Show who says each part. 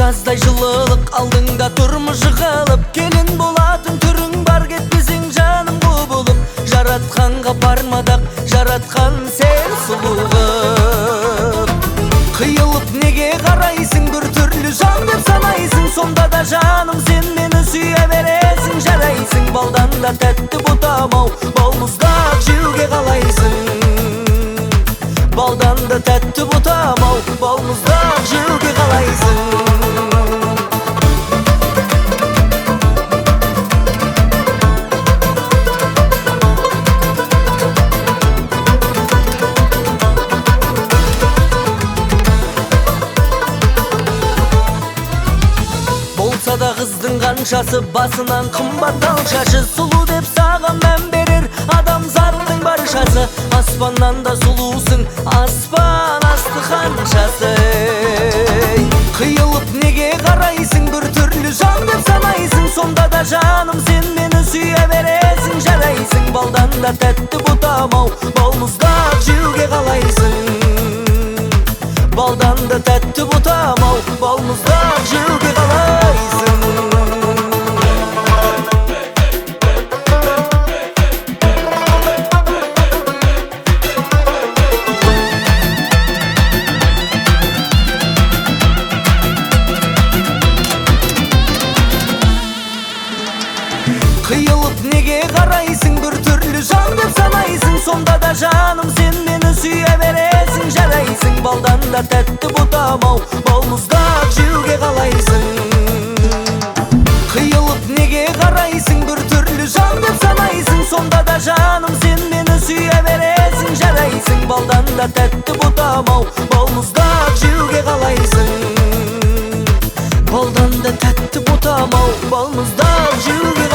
Speaker 1: жаздай жылылық алдыңда тұрмышы қалып, келін болатын түрің бар, кетпесең жаным құбылып. Жаратқанға бармадақ, жаратқан сен сұлу қып. Қиылып неге қарайсың, бір түрлі жан деп санайсың, сонда да жаным сен мені сүйе бересің, жарайсың. Балдан да тәтті бұтамау, балмұздақ жеуге қалайсың. Балдан да тәтті бұтамау, балмұздақ жеуге қалайсың. Болса да қыздың қаншасы, басынан қымбат алшашы. Сұлу деп саған мән берер адамзаттың баршасы. Аспаннан да сұлусың, аспан асты қаншасы. Қиылып неге қарайсың, бір түрлі жан деп санайсың, сонда да жаным сен мені сүйе бересің, жарайсың. Балдан да тәтті бұтамау, балмұздақ жеуге қалайсың. Балдан да тәтті бұтамау, балмұздақ жеуге қалайсың. Қиылып неге қарайсың, бір түрлі жан деп санайсың, сонда да жаным сен мені сүйе бересің, жарайсың. Балдан да тәтті бұтамау, балмұздақ жеуге қалайсың. Қиылып неге қарайсың, бір түрлі жан деп санайсың, сонда да жаным сен мені сүйе бересің, жарайсың. Балдан да тәтті бұтамау, балмұздақ жеуге қалайсың. Балдан да тәтті бұтамау, балмұздақ жеуге